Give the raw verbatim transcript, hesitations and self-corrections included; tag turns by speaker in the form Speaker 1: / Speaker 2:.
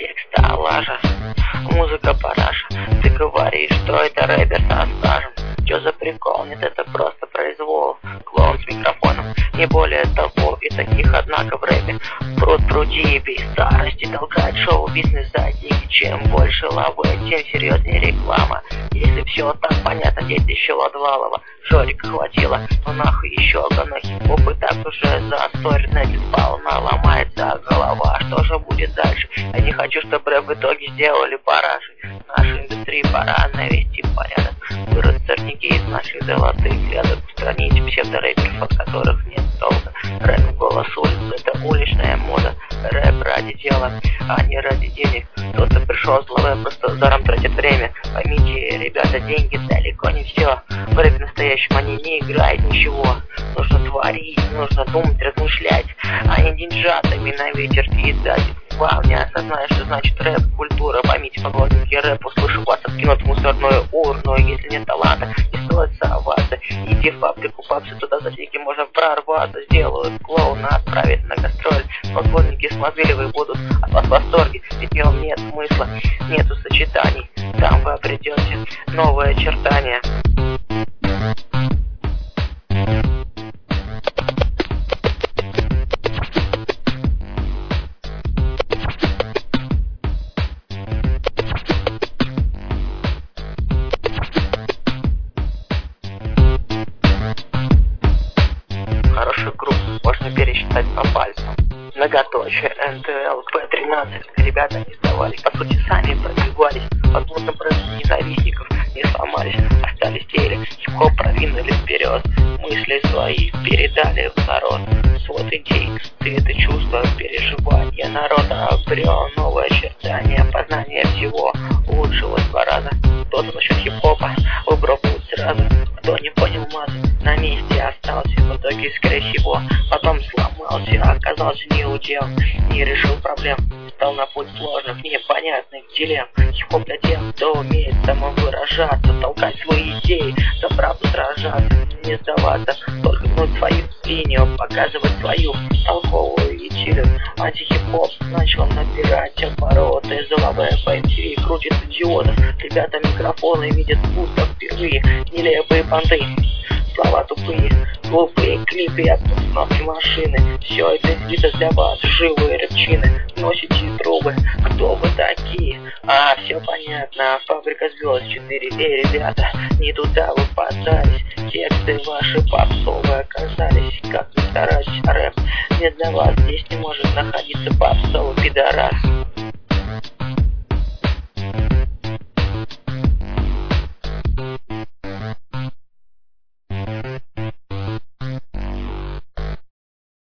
Speaker 1: текста лажа, музыка параша. Ты говоришь, что это рэпер со стажем. Чё за прикол? Нет, это просто произвол. Клоун с микрофоном, не более того. И таких, однако, в рэпе пруд пруди. Без старости толкать шоу-бизнес за деньги. Чем больше лавы, тем серьезнее реклама. Если все так понятно, здесь еще Ладвалова Жорика хватило, но нахуй еще одна хип-хоп. И так уже застой, знаете, полна, ломается голова. Что же будет дальше? Я не хочу, чтобы рэп в итоге сделали параши. Нашу индустрию пора навести порядок. Вырос сорняки из наших золотых рядок. Устранить псевдорэперов, от которых нет толка. Рэп голос улиц, это уличная мода. Рэп ради дела, а не ради денег. Кто-то пришел с лавы, просто заром тратит время. Поймите, ребята, деньги далеко не все. В рэпе настоящем они не играют ничего. Нужно творить, нужно думать, размышлять, а не деньжатами на ветер кидать. Вам не осознаю, что значит рэп-культура. Поймите, поклонники рэп, услышу вас, откинут в мусорную урну. Если нет таланта, не стоит соваться. Иди в фабрику папсы, туда за деньги можно прорваться. Сделают клоуна, отправят на гастроль. Поклонники смотрели, будут от вас в восторге. Ведь в нем нет смысла, нету сочетаний. Там вы обретете новое очертание. Хороший групп можно пересчитать по пальцам. Многоточие, эн тэ эл, пэ тринадцать. Ребята не сдавались, по сути сами пробивались. Под плотным прессом ненавистников не сломались. Остались теле, хип-хоп продвинули вперед. Мысли свои передали в народ. Свод идей, ты это чувство, переживания народа обрел новое очертание, познание всего лучшего два раза. Кто-то насчет хип-хопа выбрал путь сразу. Кто не понял мат, на месте остался. В итоге, скорее всего, потом сломался. Оказался не удел, не решил проблем. Стал на путь сложных, непонятных дилемм. Хип-хоп для тех, кто умеет самовыражаться, толкать свои идеи, за правду сражаться, не сдаваться, только гнуть свою линию, показывать свою толковую идею. Антихип-хоп начал набирать обороты. Золовая по эм ти ви крутит идиотов. Ребята микрофоны видят пусто впервые. Нелепые понты, слова тупые, глупые клипы, остановки машины. Все это сделано для вас, живые рыбчины. Носите трубы, кто вы такие? А, все понятно, фабрика звезд четыре. Эй, ребята, не туда вы подались. Тексты ваши попсовые оказались. Как ни старайтесь, рэп не для вас. Здесь не может находиться попсовый пидорас.